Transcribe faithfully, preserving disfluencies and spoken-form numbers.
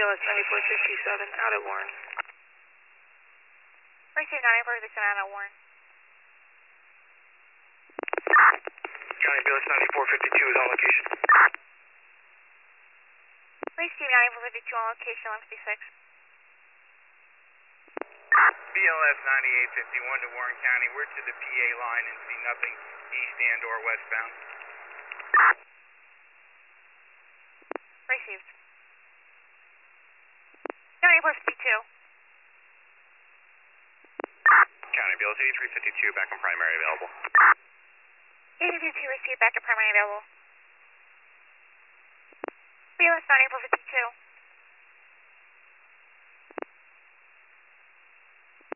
L S ninety-four fifty-seven, out at Warren. Receive ninety-four fifty-seven out at Warren. County B L S ninety-four fifty-two is on location. Receive ninety-four fifty-two on location, one fifty-six. B L S ninety-eight fifty-one to Warren County. We're to the P A line and see nothing east and or westbound. Received. ninety-four fifty-two. County B L S eighty-three fifty-two, back on primary available. eighty-three fifty-two, received, back to primary available. B L S ninety-four fifty-two.